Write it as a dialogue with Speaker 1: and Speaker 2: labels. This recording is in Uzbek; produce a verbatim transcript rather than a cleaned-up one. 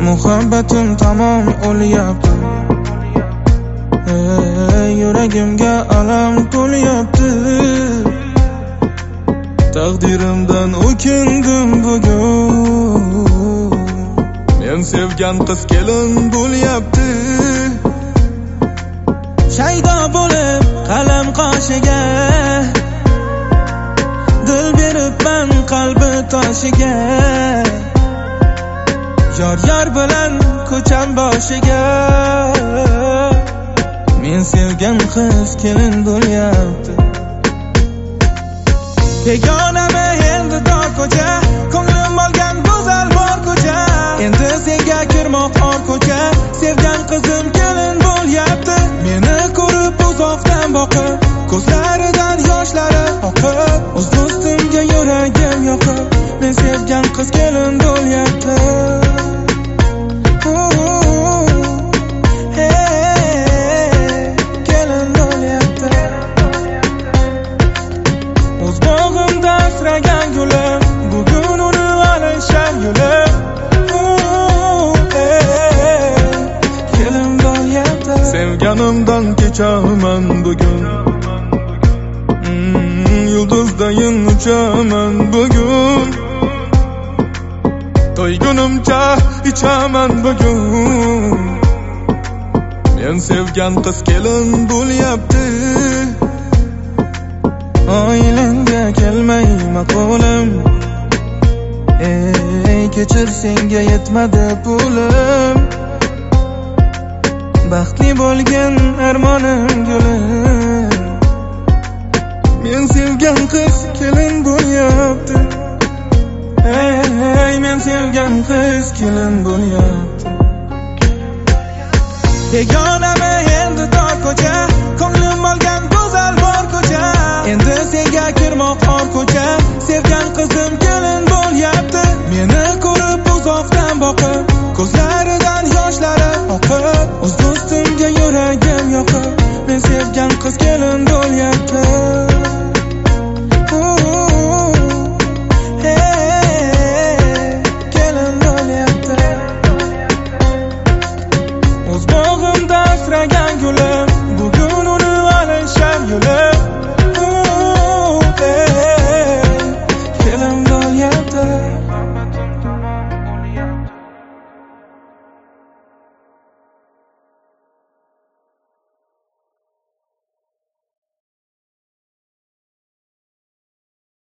Speaker 1: Muhabbatim tamom o'lyapti. Ey, yuragimga alam to'lyapti. Taqdirimdan o'kindim bugun. Men sevgan qiz kelin bo'lyapti. Shaydo bo'lib qalam qoshiga, dil beribman qalbi toshiga. Yor yor bilan ko'cham boshiga. Men sevgan qiz kelin bo'lyapti. Begonami endi dor ko'cha, ko'nglim olgan go'zal bor ko'cha. Endi senga kirmoq or ko'cha, sevgan qizim kelin bo'lyapti. Meni ko'rib uzoqdan boqib, ko'zlaridan yoshlari oqib, o'z do'stimga yuragim yoqib, men sevgan qiz kelin bo'lyapti. O'z bog'imda asragan gulim, bugun uni alishar yulim. Kelin bo'lyapti. Sevganimdan kechaman bugun, yulduzdayin uchaman bugun. To'ygunimcha ichaman bugun. Men sevgan qiz kelin bo'lyapti. Oilanga kelmay maqolim, ey kechir senga yetmadi pulim. Baxtli bo'lgan armonim gulim. Men sevgan qiz kelin bo'lyapti. Ey men sevgan qiz kelin bo'lyapti. Begonami endi tor ko'cha, ko'nglim olgan go'zal bor ko'cha. Endi senga kirmoq or ko'cha, sevgan qizim kelin bo'lyapti. Meni ko'rib uzoqdan boqib, ko'zlar